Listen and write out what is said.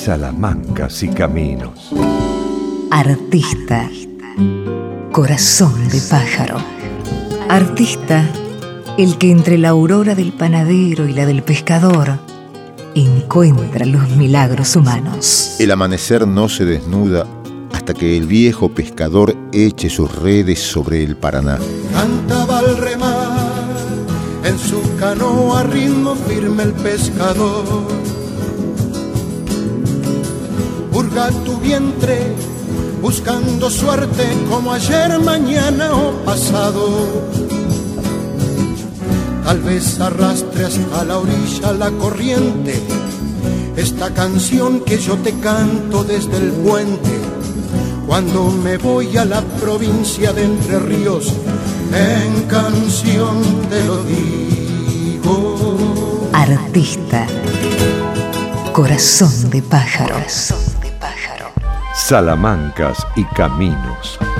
Salamancas y caminos. Artista, corazón de pájaro. Artista, el que entre la aurora del panadero y la del pescador encuentra los milagros humanos. El amanecer no se desnuda hasta que el viejo pescador eche sus redes sobre el Paraná. Cantaba al remar en su canoa a ritmo firme el pescador. Hurga tu vientre buscando suerte como ayer, mañana o pasado. Tal vez arrastre hasta la orilla la corriente esta canción que yo te canto desde el puente. Cuando me voy a la provincia de Entre Ríos, en canción te lo digo. Artista, corazón de pájaro. Salamancas y caminos.